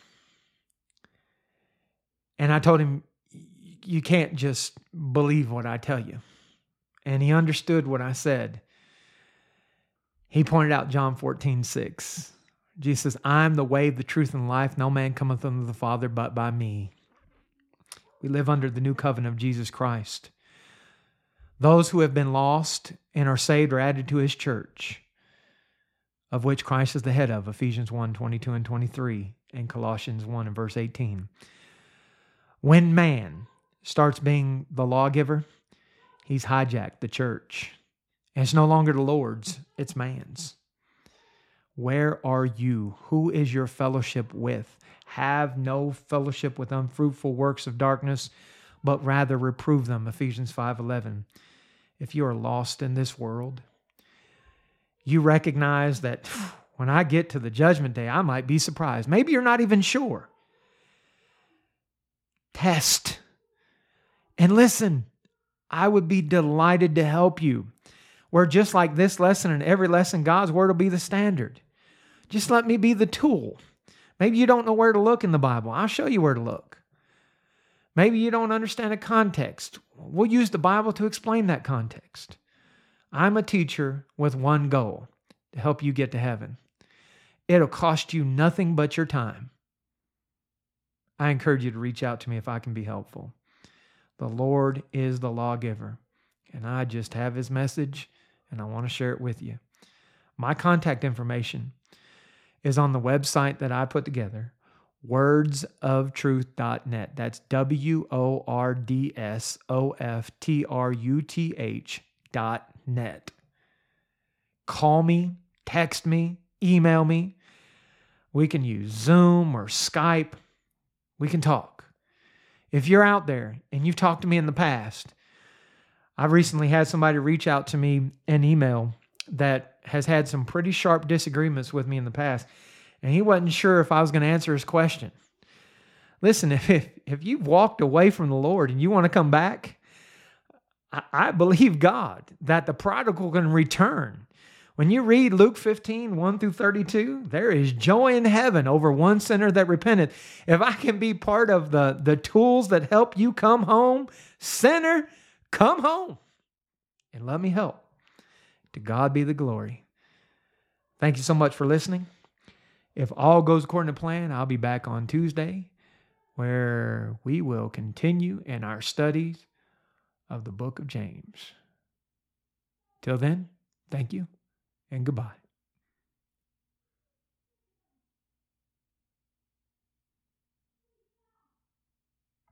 And I told him, you can't just believe what I tell you. And he understood what I said. He pointed out John fourteen six. Jesus says, I am the way, the truth, and life. No man cometh unto the Father but by me. We live under the new covenant of Jesus Christ. Those who have been lost and are saved are added to his church, of which Christ is the head of, Ephesians one twenty-two and twenty-three, and Colossians one and verse eighteen. When man starts being the lawgiver, he's hijacked the church. And it's no longer the Lord's, it's man's. Where are you? Who is your fellowship with? Have no fellowship with unfruitful works of darkness, but rather reprove them, Ephesians five eleven. If you are lost in this world, you recognize that when I get to the judgment day, I might be surprised. Maybe you're not even sure. Test. And listen, I would be delighted to help you. Where just like this lesson and every lesson, God's word will be the standard. Just let me be the tool. Maybe you don't know where to look in the Bible. I'll show you where to look. Maybe you don't understand a context. We'll use the Bible to explain that context. I'm a teacher with one goal, to help you get to heaven. It'll cost you nothing but your time. I encourage you to reach out to me if I can be helpful. The Lord is the lawgiver, and I just have his message, and I want to share it with you. My contact information is on the website that I put together, words of truth dot net. That's W O R D S O F T R U T H dot net. call me, text me, email me. We can use Zoom or Skype. We can talk. If you're out there and you've talked to me in the past, I've recently had somebody reach out to me in email that has had some pretty sharp disagreements with me in the past, and he wasn't sure if I was going to answer his question. Listen, if, if, if you've walked away from the Lord and you want to come back, I, I believe God that the prodigal can return. When you read Luke fifteen, one through thirty-two, there is joy in heaven over one sinner that repenteth. If I can be part of the, the tools that help you come home, sinner, come home and let me help. To God be the glory. Thank you so much for listening. If all goes according to plan, I'll be back on Tuesday where we will continue in our studies of the book of James. Till then, thank you and goodbye.